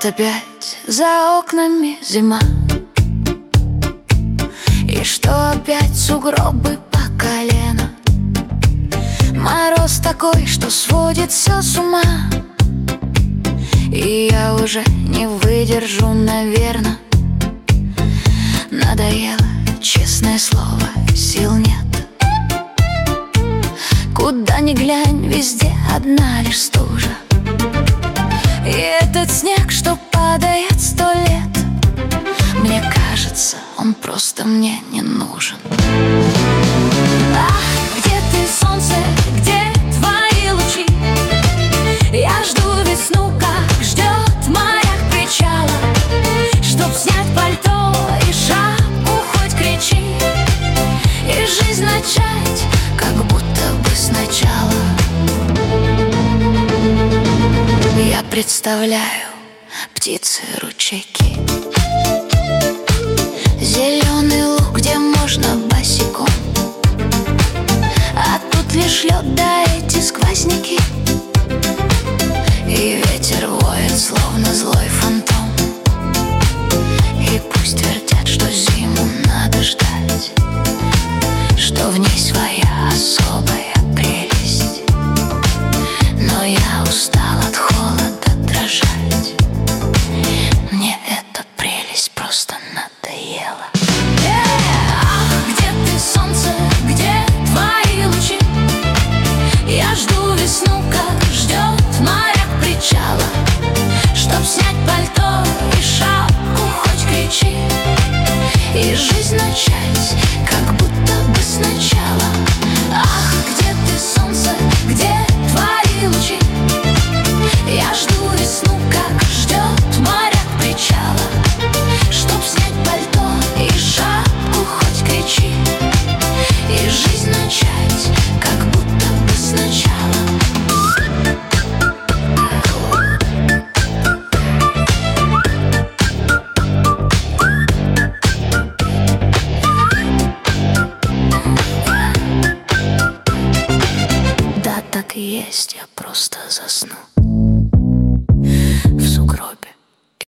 Вот опять за окнами зима, и что опять сугробы по колено. Мороз такой, что сводит все с ума, и я уже не выдержу, наверно. Надоело, честное слово, сил нет. Куда ни глянь, везде одна лишь стужа. И этот снег, что падает 100 лет, мне кажется, он просто мне не нужен. Ах, где ты, солнце, где твои лучи? Я жду весну, как ждет моряк причала, чтоб снять пальто и шапку, хоть кричи, и жизнь начать, как будто бы сначала. Я представляю птицы, ручейки, зеленый луг, где можно босиком, а тут лишь лед, да эти сквозняки, и ветер воет, словно злой фантом. И пусть твердят, что зиму надо ждать, что в ней своя особая прелесть, но я устал от холода дрожать. Мне эта прелесть просто надоела. Где ты, солнце, где твои лучи? Я жду весну, как ждет моряк причала, чтоб снять пальто и шапку, хоть кричи, и жизнь начать, как будто бы сначала. Ах, где ты, солнце, где твои лучи? Я жду весну, как ждет моряк причала, чтоб снять пальто и шапку, хоть кричи, и жизнь начать, как будто бы сначала. Да, так и есть, я просто засну.